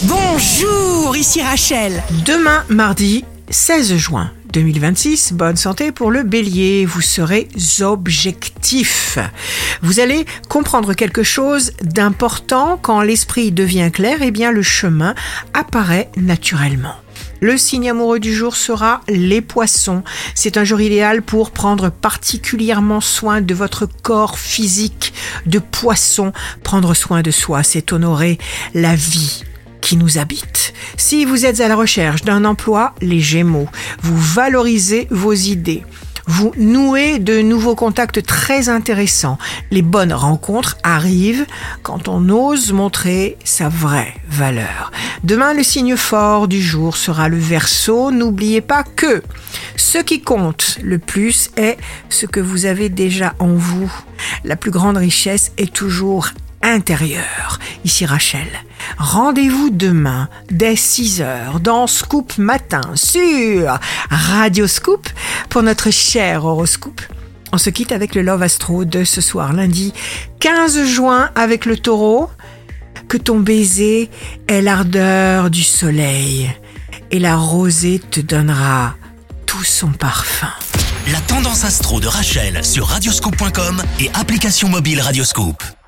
Bonjour, ici Rachel. Demain, mardi 16 juin 2026, bonne santé pour le bélier, vous serez objectif. Vous allez comprendre quelque chose d'important quand l'esprit devient clair, eh bien le chemin apparaît naturellement. Le signe amoureux du jour sera les poissons. C'est un jour idéal pour prendre particulièrement soin de votre corps physique de poisson. Prendre soin de soi, c'est honorer la vie qui nous habite. Si vous êtes à la recherche d'un emploi, les Gémeaux, vous valorisez vos idées. Vous nouez de nouveaux contacts très intéressants. Les bonnes rencontres arrivent quand on ose montrer sa vraie valeur. Demain, le signe fort du jour sera le Verseau. N'oubliez pas que ce qui compte le plus est ce que vous avez déjà en vous. La plus grande richesse est toujours intérieure. Ici Rachel. Rendez-vous demain dès 6h dans Scoop Matin sur Radio Scoop pour notre cher horoscope. On se quitte avec le Love Astro de ce soir lundi 15 juin avec le Taureau. Que ton baiser est l'ardeur du soleil et la rosée te donnera tout son parfum. La tendance astro de Rachel sur radioscoop.com et application mobile Radioscoop.